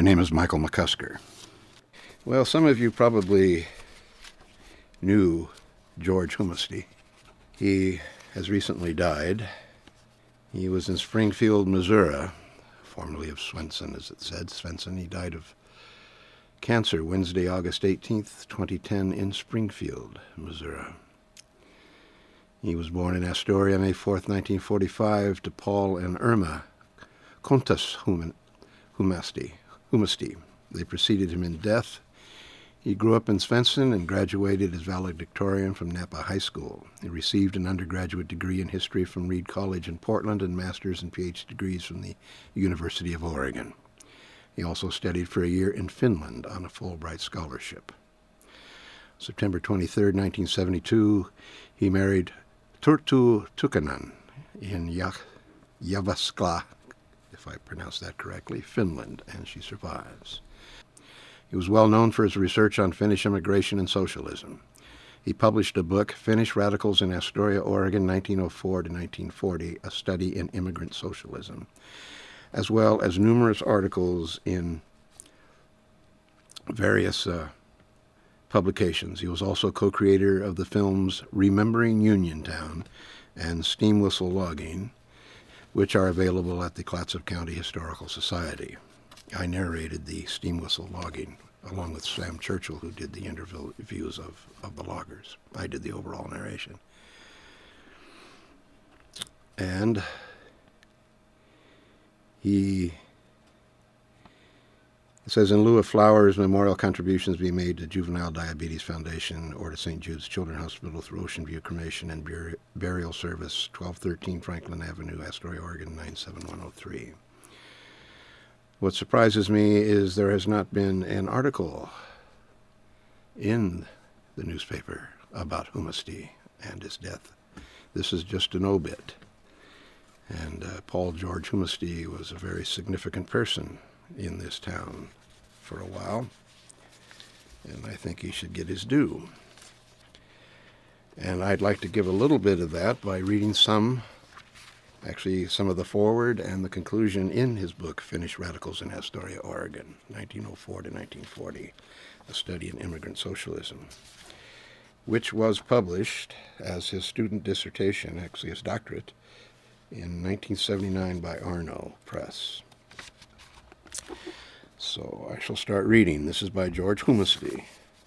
name is Michael McCusker. Well, some of you probably knew George Humisty. He has recently died. He was in Springfield, Missouri, formerly of Swenson, as it said. Swenson, he died of cancer Wednesday, August 18th, 2010, in Springfield, Missouri. He was born in Astoria, May 4th, 1945, to Paul and Irma Contas Humisty. They preceded him in death. He grew up in Swenson and graduated as valedictorian from Napa High School. He received an undergraduate degree in history from Reed College in Portland and master's and PhD degrees from the University of Oregon. He also studied for a year in Finland on a Fulbright scholarship. September 23, 1972, he married Turtu Tukkanen in Jyväskylä, if I pronounce that correctly, Finland, and she survives. He was well known for his research on Finnish immigration and socialism. He published a book, Finnish Radicals in Astoria, Oregon, 1904 to 1940, a study in immigrant socialism, as well as numerous articles in various publications. He was also co-creator of the films Remembering Uniontown and Steam Whistle Logging, which are available at the Clatsop County Historical Society. I narrated the Steam Whistle Logging along with Sam Churchill, who did the interviews of the loggers. I did the overall narration. And he says, in lieu of flowers, memorial contributions be made to Juvenile Diabetes Foundation or to St. Jude's Children's Hospital through Ocean View Cremation and Burial Service, 1213 Franklin Avenue, Astoria, Oregon, 97103. What surprises me is there has not been an article in the newspaper about Humisty and his death. This is just an obit. And Paul George Humisty was a very significant person in this town for a while, and I think he should get his due. And I'd like to give a little bit of that by reading some of the foreword and the conclusion in his book, Finnish Radicals in Astoria, Oregon, 1904 to 1940, a study in immigrant socialism, which was published as his student dissertation, actually his doctorate, in 1979 by Arno Press. So I shall start reading. This is by George Humisty,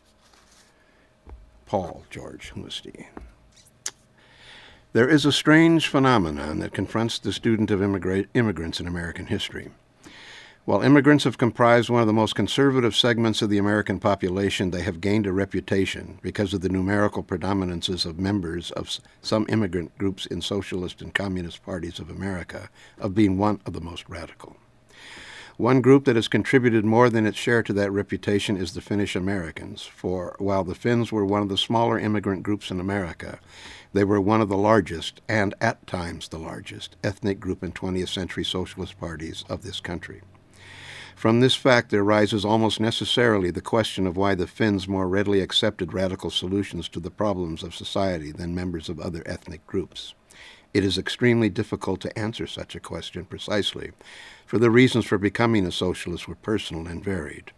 Paul George Humisty. There is a strange phenomenon that confronts the student of immigrants in American history. While immigrants have comprised one of the most conservative segments of the American population, they have gained a reputation, because of the numerical predominances of members of some immigrant groups in socialist and communist parties of America, of being one of the most radical. One group that has contributed more than its share to that reputation is the Finnish Americans, for while the Finns were one of the smaller immigrant groups in America, they were one of the largest, and at times the largest, ethnic group in 20th century socialist parties of this country. From this fact there arises almost necessarily the question of why the Finns more readily accepted radical solutions to the problems of society than members of other ethnic groups. It is extremely difficult to answer such a question precisely, for the reasons for becoming a socialist were personal and varied.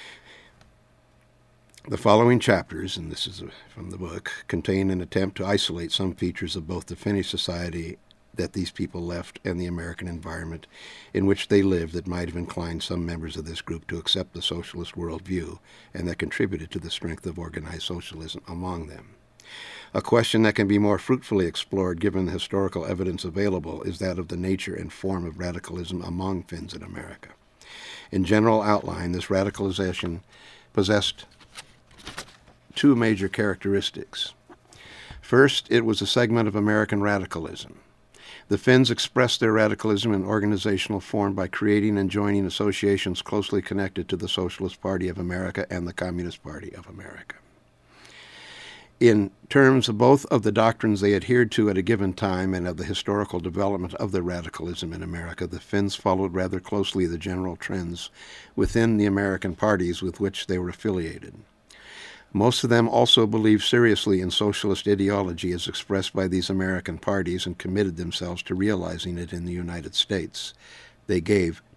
The following chapters, and this is from the book, contain an attempt to isolate some features of both the Finnish society that these people left and the American environment in which they lived that might have inclined some members of this group to accept the socialist worldview and that contributed to the strength of organized socialism among them. A question that can be more fruitfully explored given the historical evidence available is that of the nature and form of radicalism among Finns in America. In general outline, this radicalization possessed two major characteristics. First, it was a segment of American radicalism. The Finns expressed their radicalism in organizational form by creating and joining associations closely connected to the Socialist Party of America and the Communist Party of America. In terms of both of the doctrines they adhered to at a given time and of the historical development of their radicalism in America, the Finns followed rather closely the general trends within the American parties with which they were affiliated. Most of them also believed seriously in socialist ideology as expressed by these American parties and committed themselves to realizing it in the United States. They gave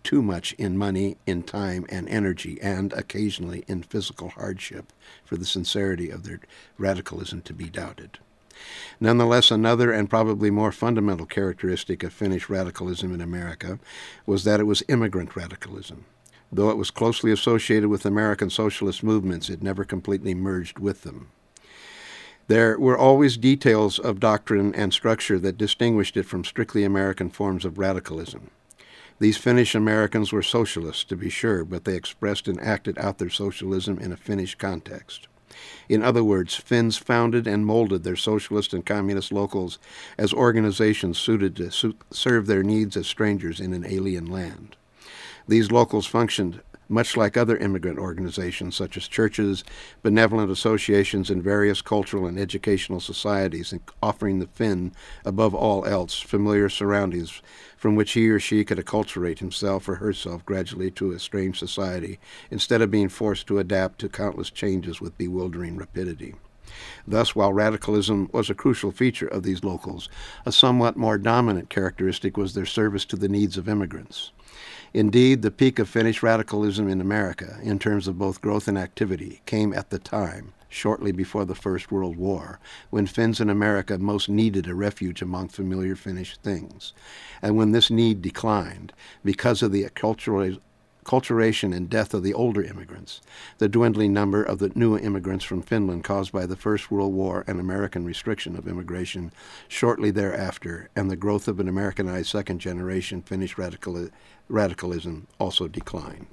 too much in money, in time and energy, and occasionally in physical hardship for the sincerity of their radicalism to be doubted. Nonetheless, another and probably more fundamental characteristic of Finnish radicalism in America was that it was immigrant radicalism. Though it was closely associated with American socialist movements, it never completely merged with them. There were always details of doctrine and structure that distinguished it from strictly American forms of radicalism. These Finnish Americans were socialists, to be sure, but they expressed and acted out their socialism in a Finnish context. In other words, Finns founded and molded their socialist and communist locals as organizations suited to serve their needs as strangers in an alien land. These locals functioned much like other immigrant organizations such as churches, benevolent associations, and various cultural and educational societies, offering the Finn, above all else, familiar surroundings from which he or she could acculturate himself or herself gradually to a strange society, instead of being forced to adapt to countless changes with bewildering rapidity. Thus, while radicalism was a crucial feature of these locals, a somewhat more dominant characteristic was their service to the needs of immigrants. Indeed, the peak of Finnish radicalism in America, in terms of both growth and activity, came at the time, shortly before the First World War, when Finns in America most needed a refuge among familiar Finnish things, and when this need declined because of the acculturation and death of the older immigrants, the dwindling number of the new immigrants from Finland caused by the First World War and American restriction of immigration shortly thereafter, and the growth of an Americanized second-generation Finnish radicalism also declined.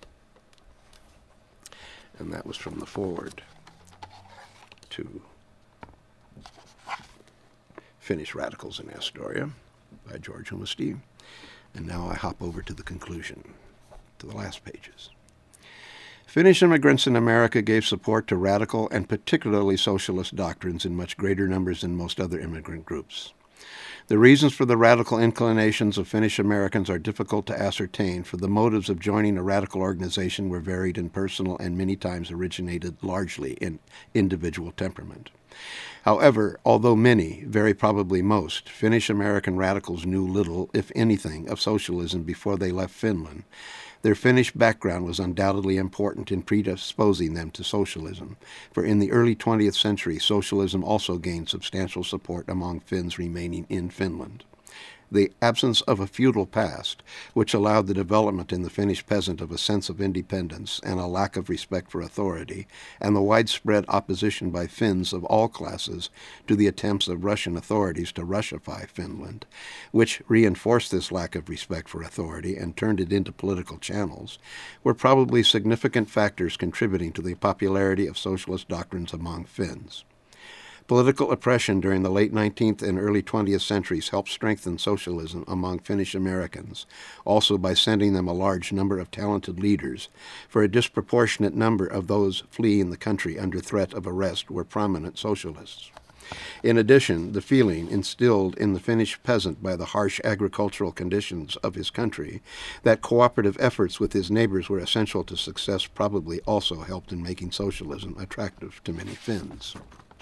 And that was from the foreword to Finnish Radicals in Astoria by George Humisty. And now I hop over to the conclusion, to the last pages. Finnish immigrants in America gave support to radical and particularly socialist doctrines in much greater numbers than most other immigrant groups. The reasons for the radical inclinations of Finnish Americans are difficult to ascertain, for the motives of joining a radical organization were varied and personal and many times originated largely in individual temperament. However, although many, very probably most, Finnish American radicals knew little, if anything, of socialism before they left Finland, their Finnish background was undoubtedly important in predisposing them to socialism, for in the early 20th century, socialism also gained substantial support among Finns remaining in Finland. The absence of a feudal past, which allowed the development in the Finnish peasant of a sense of independence and a lack of respect for authority, and the widespread opposition by Finns of all classes to the attempts of Russian authorities to Russify Finland, which reinforced this lack of respect for authority and turned it into political channels, were probably significant factors contributing to the popularity of socialist doctrines among Finns. Political oppression during the late 19th and early 20th centuries helped strengthen socialism among Finnish Americans, also by sending them a large number of talented leaders, for a disproportionate number of those fleeing the country under threat of arrest were prominent socialists. In addition, the feeling instilled in the Finnish peasant by the harsh agricultural conditions of his country that cooperative efforts with his neighbors were essential to success probably also helped in making socialism attractive to many Finns.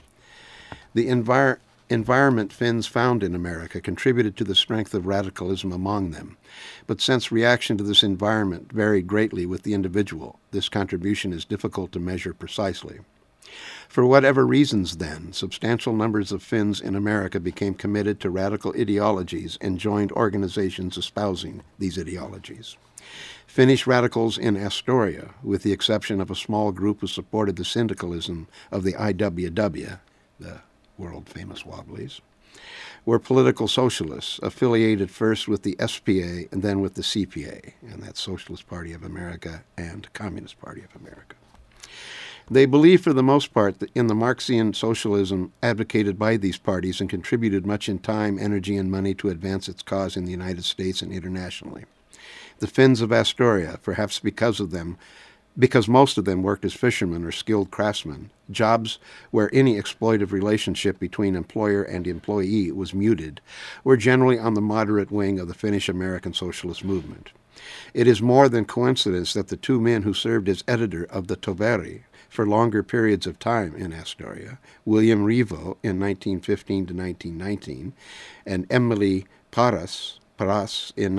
The environment Finns found in America contributed to the strength of radicalism among them, but since reaction to this environment varied greatly with the individual, this contribution is difficult to measure precisely. For whatever reasons, then, substantial numbers of Finns in America became committed to radical ideologies and joined organizations espousing these ideologies. Finnish radicals in Astoria, with the exception of a small group who supported the syndicalism of the IWW, the world-famous Wobblies, were political socialists, affiliated first with the SPA and then with the CPA, and that's Socialist Party of America and Communist Party of America. They believed for the most part in the Marxian socialism advocated by these parties and contributed much in time, energy, and money to advance its cause in the United States and internationally. The Finns of Astoria, perhaps because most of them worked as fishermen or skilled craftsmen, jobs where any exploitive relationship between employer and employee was muted, were generally on the moderate wing of the Finnish American socialist movement. It is more than coincidence that the two men who served as editor of the Toveri for longer periods of time in Astoria, William Revo in 1915 to 1919, and Emily Paras Paras in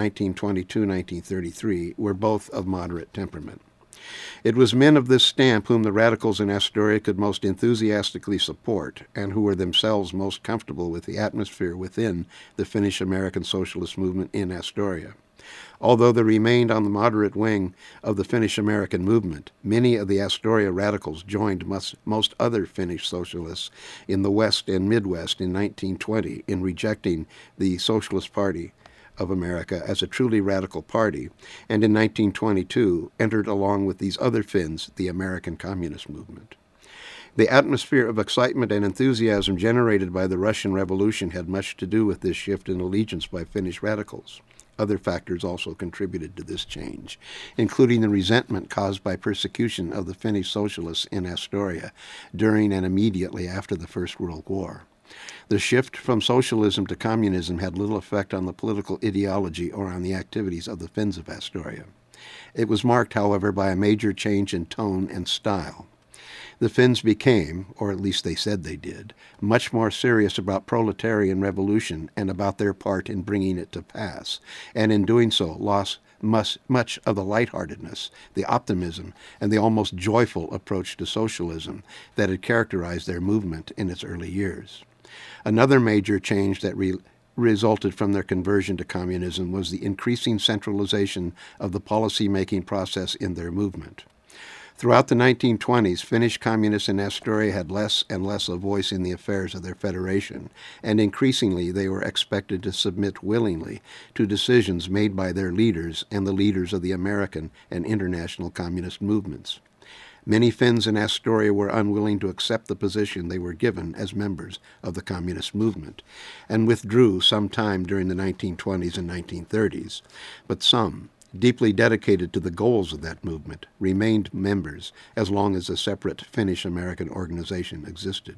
1922-1933 were both of moderate temperament. It was men of this stamp whom the radicals in Astoria could most enthusiastically support, and who were themselves most comfortable with the atmosphere within the Finnish-American socialist movement in Astoria. Although they remained on the moderate wing of the Finnish-American movement, many of the Astoria radicals joined most other Finnish socialists in the West and Midwest in 1920 in rejecting the Socialist Party of America as a truly radical party, and in 1922 entered along with these other Finns the American Communist movement. The atmosphere of excitement and enthusiasm generated by the Russian Revolution had much to do with this shift in allegiance by Finnish radicals. Other factors also contributed to this change, including the resentment caused by persecution of the Finnish socialists in Astoria during and immediately after the First World War. The shift from socialism to communism had little effect on the political ideology or on the activities of the Finns of Astoria. It was marked, however, by a major change in tone and style. The Finns became, or at least they said they did, much more serious about proletarian revolution and about their part in bringing it to pass, and in doing so lost much of the lightheartedness, the optimism, and the almost joyful approach to socialism that had characterized their movement in its early years. Another major change that resulted from their conversion to communism was the increasing centralization of the policy-making process in their movement. Throughout the 1920s, Finnish communists in Astoria had less and less a voice in the affairs of their federation, and increasingly they were expected to submit willingly to decisions made by their leaders and the leaders of the American and international communist movements. Many Finns in Astoria were unwilling to accept the position they were given as members of the communist movement, and withdrew sometime during the 1920s and 1930s, but some, deeply dedicated to the goals of that movement, remained members as long as a separate Finnish-American organization existed.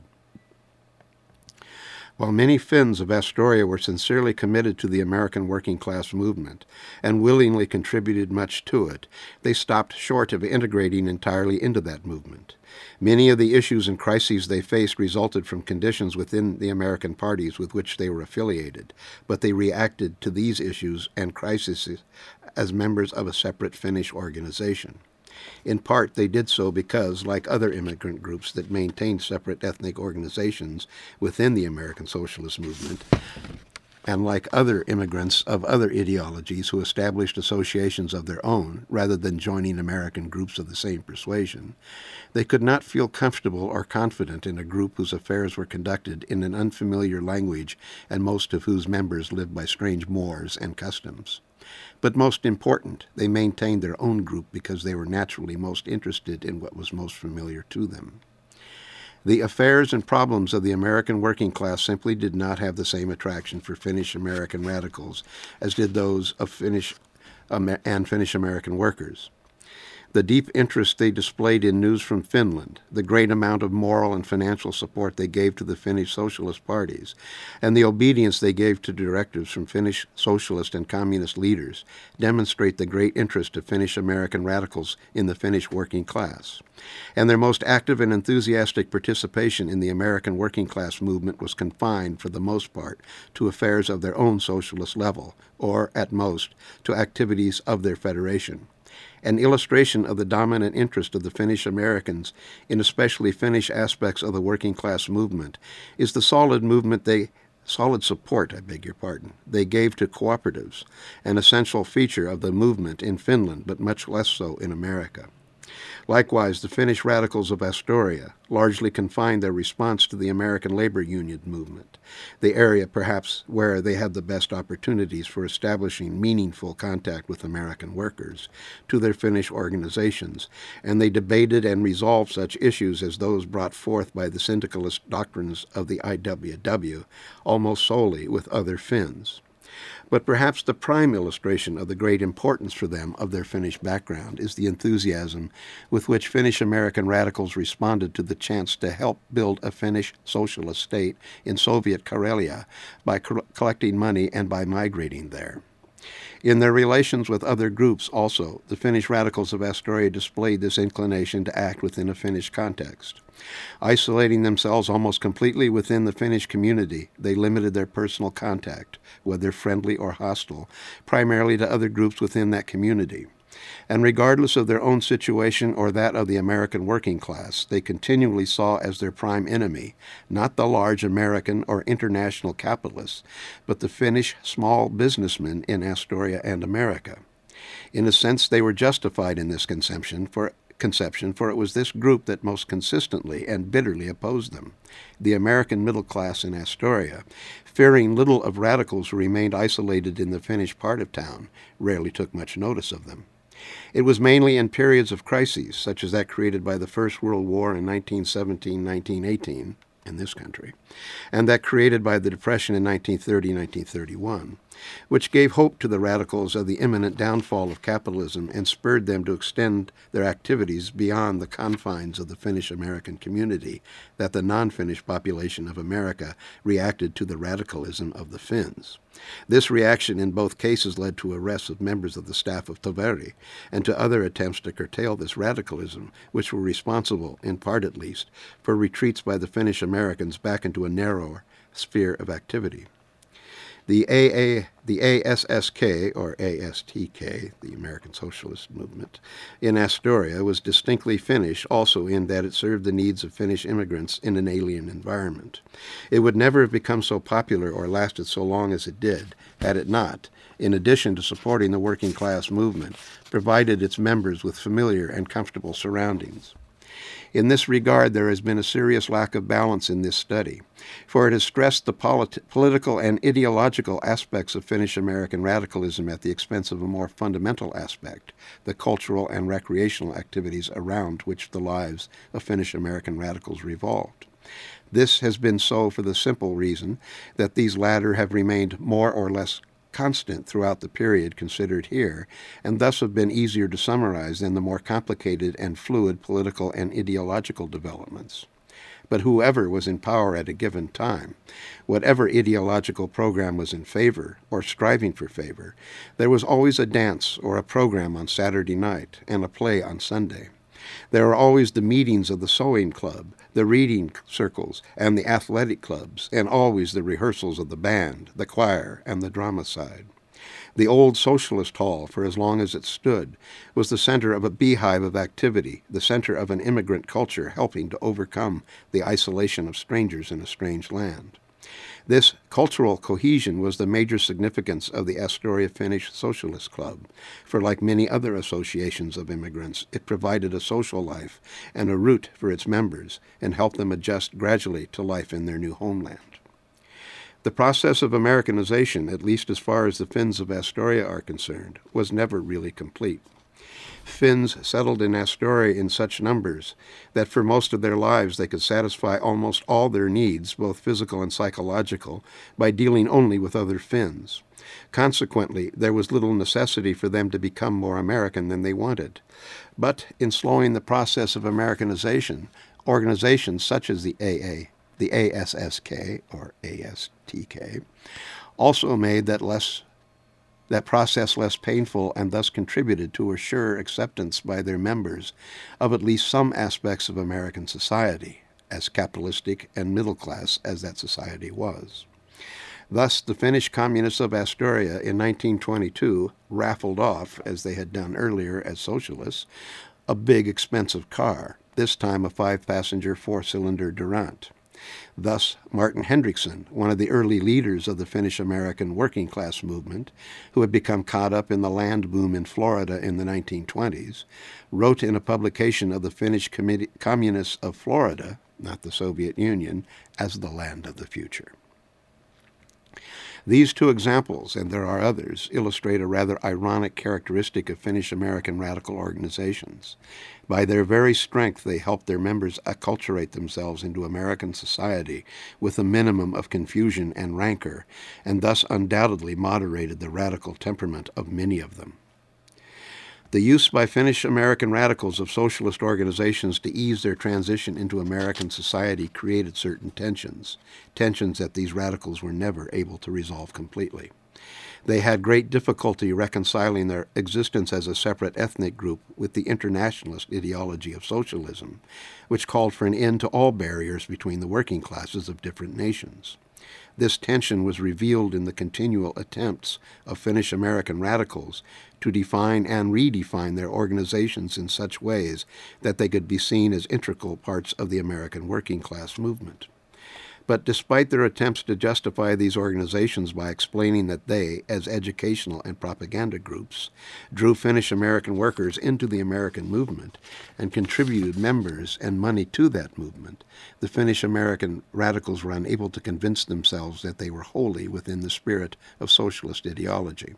While many Finns of Astoria were sincerely committed to the American working class movement and willingly contributed much to it, they stopped short of integrating entirely into that movement. Many of the issues and crises they faced resulted from conditions within the American parties with which they were affiliated, but they reacted to these issues and crises as members of a separate Finnish organization. In part, they did so because, like other immigrant groups that maintained separate ethnic organizations within the American Socialist movement, and like other immigrants of other ideologies who established associations of their own rather than joining American groups of the same persuasion, they could not feel comfortable or confident in a group whose affairs were conducted in an unfamiliar language and most of whose members lived by strange mores and customs. But most important, they maintained their own group because they were naturally most interested in what was most familiar to them. The affairs and problems of the American working class simply did not have the same attraction for Finnish-American radicals as did those of Finnish-American workers. The deep interest they displayed in news from Finland, the great amount of moral and financial support they gave to the Finnish socialist parties, and the obedience they gave to directives from Finnish socialist and communist leaders demonstrate the great interest of Finnish-American radicals in the Finnish working class. And their most active and enthusiastic participation in the American working class movement was confined, for the most part, to affairs of their own socialist level, or, at most, to activities of their federation. An illustration of the dominant interest of the Finnish Americans in especially Finnish aspects of the working class movement is the solid support they gave to cooperatives, an essential feature of the movement in Finland, but much less so in America. Likewise, the Finnish radicals of Astoria largely confined their response to the American labor union movement, the area perhaps where they had the best opportunities for establishing meaningful contact with American workers, to their Finnish organizations, and they debated and resolved such issues as those brought forth by the syndicalist doctrines of the IWW almost solely with other Finns. But perhaps the prime illustration of the great importance for them of their Finnish background is the enthusiasm with which Finnish-American radicals responded to the chance to help build a Finnish socialist state in Soviet Karelia by collecting money and by migrating there. In their relations with other groups also, the Finnish radicals of Astoria displayed this inclination to act within a Finnish context. Isolating themselves almost completely within the Finnish community, they limited their personal contact, whether friendly or hostile, primarily to other groups within that community. And regardless of their own situation or that of the American working class, they continually saw as their prime enemy, not the large American or international capitalists, but the Finnish small businessmen in Astoria and America. In a sense, they were justified in this conception, for it was this group that most consistently and bitterly opposed them. The American middle class in Astoria, fearing little of radicals who remained isolated in the Finnish part of town, rarely took much notice of them. It was mainly in periods of crises, such as that created by the First World War in 1917-1918 in this country, and that created by the Depression in 1930-1931, which gave hope to the radicals of the imminent downfall of capitalism and spurred them to extend their activities beyond the confines of the Finnish-American community, that the non-Finnish population of America reacted to the radicalism of the Finns. This reaction in both cases led to arrests of members of the staff of Toveri and to other attempts to curtail this radicalism, which were responsible, in part at least, for retreats by the Finnish Americans back into a narrower sphere of activity. The ASSK, or ASTK, the American Socialist Movement, in Astoria was distinctly Finnish also in that it served the needs of Finnish immigrants in an alien environment. It would never have become so popular or lasted so long as it did, had it not, in addition to supporting the working class movement, provided its members with familiar and comfortable surroundings. In this regard, there has been a serious lack of balance in this study, for it has stressed the political and ideological aspects of Finnish-American radicalism at the expense of a more fundamental aspect, the cultural and recreational activities around which the lives of Finnish-American radicals revolved. This has been so for the simple reason that these latter have remained more or less constant throughout the period considered here, and thus have been easier to summarize than the more complicated and fluid political and ideological developments. But whoever was in power at a given time, whatever ideological program was in favor or striving for favor, there was always a dance or a program on Saturday night and a play on Sunday. There were always the meetings of the sewing club, the reading circles, and the athletic clubs, and always the rehearsals of the band, the choir, and the drama side. The old Socialist Hall, for as long as it stood, was the center of a beehive of activity, the center of an immigrant culture helping to overcome the isolation of strangers in a strange land. This cultural cohesion was the major significance of the Astoria Finnish Socialist Club, for like many other associations of immigrants, it provided a social life and a route for its members and helped them adjust gradually to life in their new homeland. The process of Americanization, at least as far as the Finns of Astoria are concerned, was never really complete. Finns settled in Astoria in such numbers that for most of their lives they could satisfy almost all their needs, both physical and psychological, by dealing only with other Finns. Consequently, there was little necessity for them to become more American than they wanted. But in slowing the process of Americanization, organizations such as the ASSK, or ASTK, also made that process less painful and thus contributed to assure acceptance by their members of at least some aspects of American society, as capitalistic and middle class as that society was. Thus, the Finnish communists of Astoria in 1922 raffled off, as they had done earlier as socialists, a big expensive car, this time a 5-passenger 4-cylinder Durant. Thus, Martin Hendrickson, one of the early leaders of the Finnish-American working class movement, who had become caught up in the land boom in Florida in the 1920s, wrote in a publication of the Finnish Communists of Florida, not the Soviet Union, as the land of the future. These two examples, and there are others, illustrate a rather ironic characteristic of Finnish-American radical organizations. By their very strength, they helped their members acculturate themselves into American society with a minimum of confusion and rancor, and thus undoubtedly moderated the radical temperament of many of them. The use by Finnish-American radicals of socialist organizations to ease their transition into American society created certain tensions that these radicals were never able to resolve completely. They had great difficulty reconciling their existence as a separate ethnic group with the internationalist ideology of socialism, which called for an end to all barriers between the working classes of different nations. This tension was revealed in the continual attempts of Finnish American radicals to define and redefine their organizations in such ways that they could be seen as integral parts of the American working class movement. But despite their attempts to justify these organizations by explaining that they, as educational and propaganda groups, drew Finnish American workers into the American movement and contributed members and money to that movement, the Finnish American radicals were unable to convince themselves that they were wholly within the spirit of socialist ideology.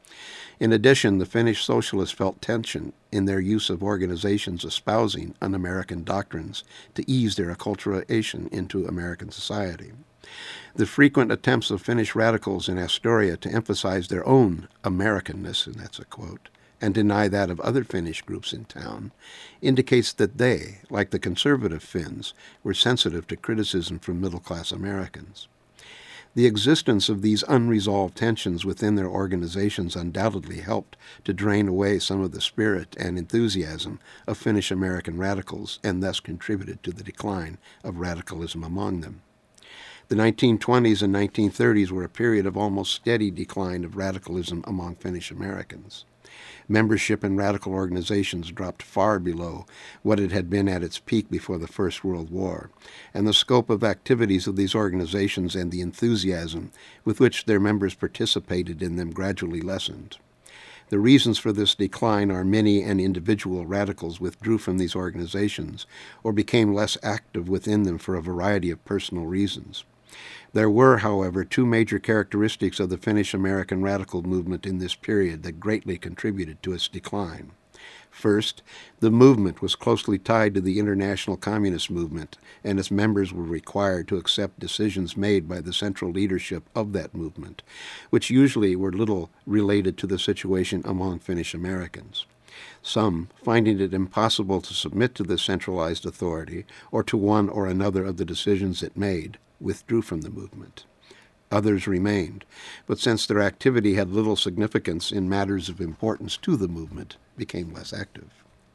In addition, the Finnish socialists felt tension in their use of organizations espousing un-American doctrines to ease their acculturation into American society. The frequent attempts of Finnish radicals in Astoria to emphasize their own Americanness, and that's a quote, and deny that of other Finnish groups in town, indicates that they, like the conservative Finns, were sensitive to criticism from middle-class Americans. The existence of these unresolved tensions within their organizations undoubtedly helped to drain away some of the spirit and enthusiasm of Finnish American radicals and thus contributed to the decline of radicalism among them. The 1920s and 1930s were a period of almost steady decline of radicalism among Finnish Americans. Membership in radical organizations dropped far below what it had been at its peak before the First World War, and the scope of activities of these organizations and the enthusiasm with which their members participated in them gradually lessened. The reasons for this decline are many, and individual radicals withdrew from these organizations or became less active within them for a variety of personal reasons. There were, however, two major characteristics of the Finnish American radical movement in this period that greatly contributed to its decline. First, the movement was closely tied to the international communist movement, and its members were required to accept decisions made by the central leadership of that movement, which usually were little related to the situation among Finnish Americans. Some, finding it impossible to submit to this centralized authority or to one or another of the decisions it made, withdrew from the movement. Others remained, but since their activity had little significance in matters of importance to the movement, became less active.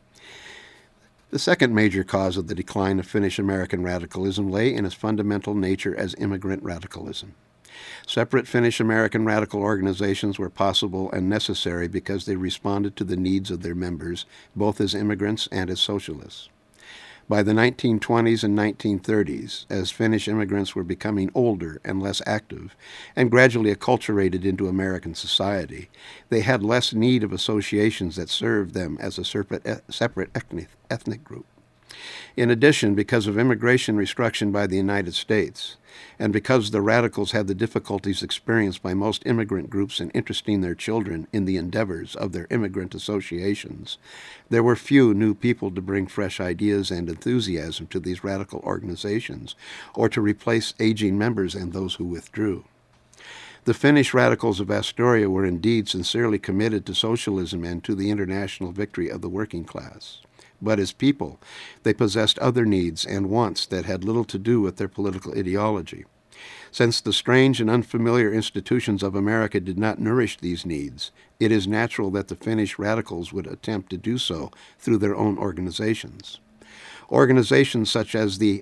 The second major cause of the decline of Finnish American radicalism lay in its fundamental nature as immigrant radicalism. Separate Finnish American radical organizations were possible and necessary because they responded to the needs of their members, both as immigrants and as socialists. By the 1920s and 1930s, as Finnish immigrants were becoming older and less active, and gradually acculturated into American society, they had less need of associations that served them as a separate ethnic group. In addition, because of immigration restriction by the United States, and because the radicals had the difficulties experienced by most immigrant groups in interesting their children in the endeavors of their immigrant associations, there were few new people to bring fresh ideas and enthusiasm to these radical organizations, or to replace aging members and those who withdrew. The Finnish radicals of Astoria were indeed sincerely committed to socialism and to the international victory of the working class. But as people, they possessed other needs and wants that had little to do with their political ideology. Since the strange and unfamiliar institutions of America did not nourish these needs, it is natural that the Finnish radicals would attempt to do so through their own organizations. Organizations such as the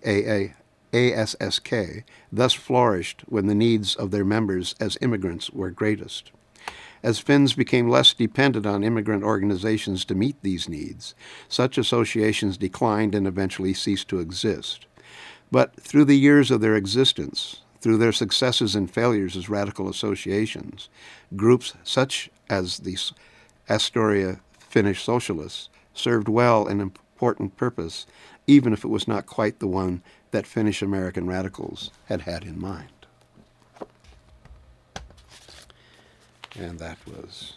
ASSK thus flourished when the needs of their members as immigrants were greatest. As Finns became less dependent on immigrant organizations to meet these needs, such associations declined and eventually ceased to exist. But through the years of their existence, through their successes and failures as radical associations, groups such as the Astoria Finnish Socialists served well an important purpose, even if it was not quite the one that Finnish American radicals had had in mind. And that was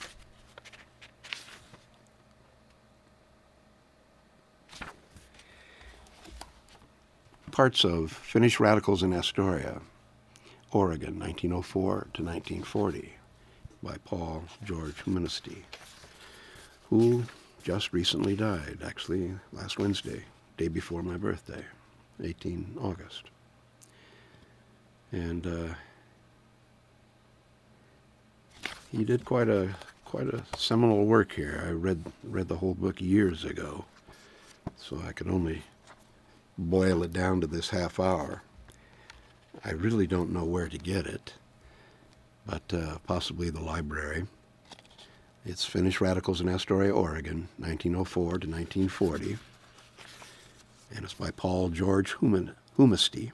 Parts of Finnish Radicals in Astoria, Oregon, 1904 to 1940, by Paul George Humanisty, who just recently died, actually last Wednesday, day before my birthday, 18 August. And he did quite a seminal work here. I read the whole book years ago, so I could only boil it down to this half hour. I really don't know where to get it, but possibly the library. It's Finnish Radicals in Astoria, Oregon, 1904 to 1940, and it's by Paul George Humisty,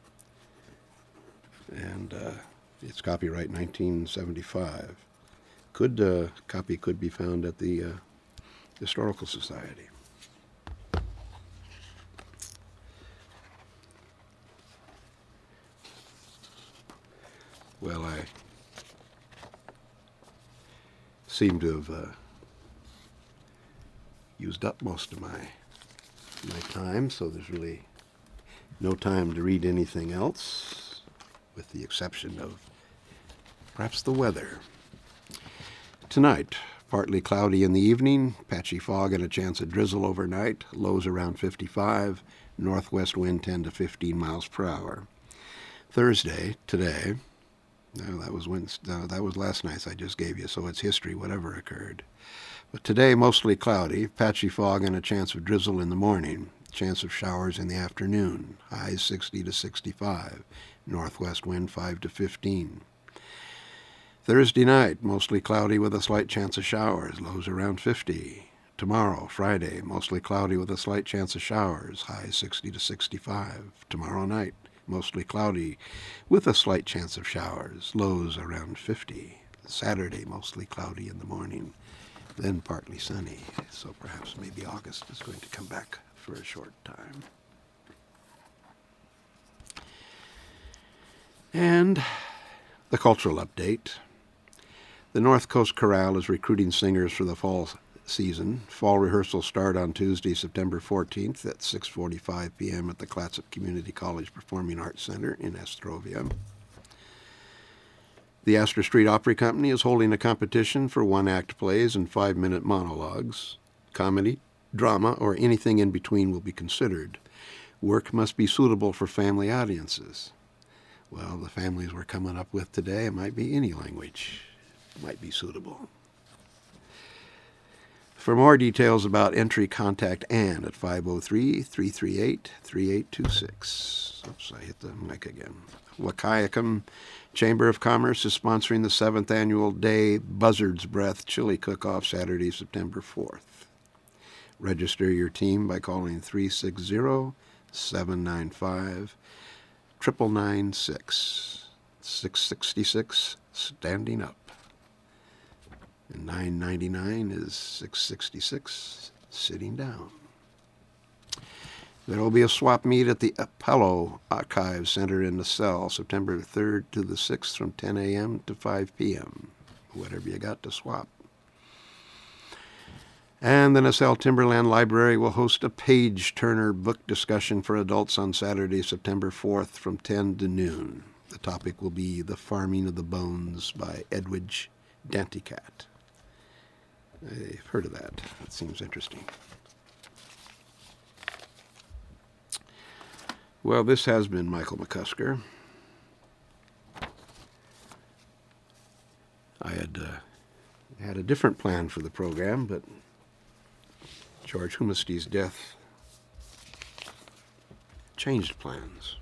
and it's copyright 1975. Copy could be found at the Historical Society. Well, I seem to have used up most of my time, so there's really no time to read anything else, with the exception of perhaps the weather. Tonight, partly cloudy in the evening, patchy fog and a chance of drizzle overnight, lows around 55, northwest wind 10 to 15 miles per hour. Thursday, today, no, that was last night's I just gave you, so it's history, whatever occurred. But today, mostly cloudy, patchy fog and a chance of drizzle in the morning, chance of showers in the afternoon, highs 60 to 65, northwest wind 5 to 15. Thursday night, mostly cloudy with a slight chance of showers, lows around 50. Tomorrow, Friday, mostly cloudy with a slight chance of showers, highs 60 to 65. Tomorrow night, mostly cloudy with a slight chance of showers, lows around 50. Saturday, mostly cloudy in the morning, then partly sunny, so perhaps maybe August is going to come back for a short time. And the cultural update. The North Coast Chorale is recruiting singers for the fall season. Fall rehearsals start on Tuesday, September 14th at 6:45 p.m. at the Clatsop Community College Performing Arts Center in Astrovia. The Astor Street Opry Company is holding a competition for one-act plays and 5-minute monologues. Comedy, drama, or anything in between will be considered. Work must be suitable for family audiences. Well, the families we're coming up with today, it might be any language. Might be suitable. For more details about entry, contact Ann at 503-338-3826. Oops, I hit the mic again. Wahkiakum Chamber of Commerce is sponsoring the 7th Annual Day Buzzard's Breath Chili Cook-Off Saturday, September 4th. Register your team by calling 360-795-9996. 666 standing up. And $9.99 is $6.66 sitting down. There will be a swap meet at the Apollo Archive Center in LaSalle, September 3rd to the 6th from 10 a.m. to 5 p.m. Whatever you got to swap. And the LaSalle Timberland Library will host a page-turner book discussion for adults on Saturday, September 4th from 10 to noon. The topic will be The Farming of the Bones by Edwidge Danticat. I've heard of that. That seems interesting. Well, this has been Michael McCusker. I had a different plan for the program, but George Humisty's death changed plans.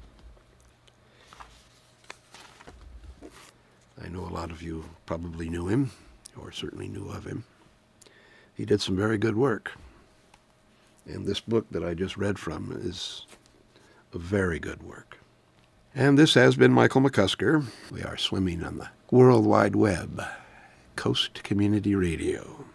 I know a lot of you probably knew him, or certainly knew of him. He did some very good work. And this book that I just read from is a very good work. And this has been Michael McCusker. We are swimming on the World Wide Web, Coast Community Radio.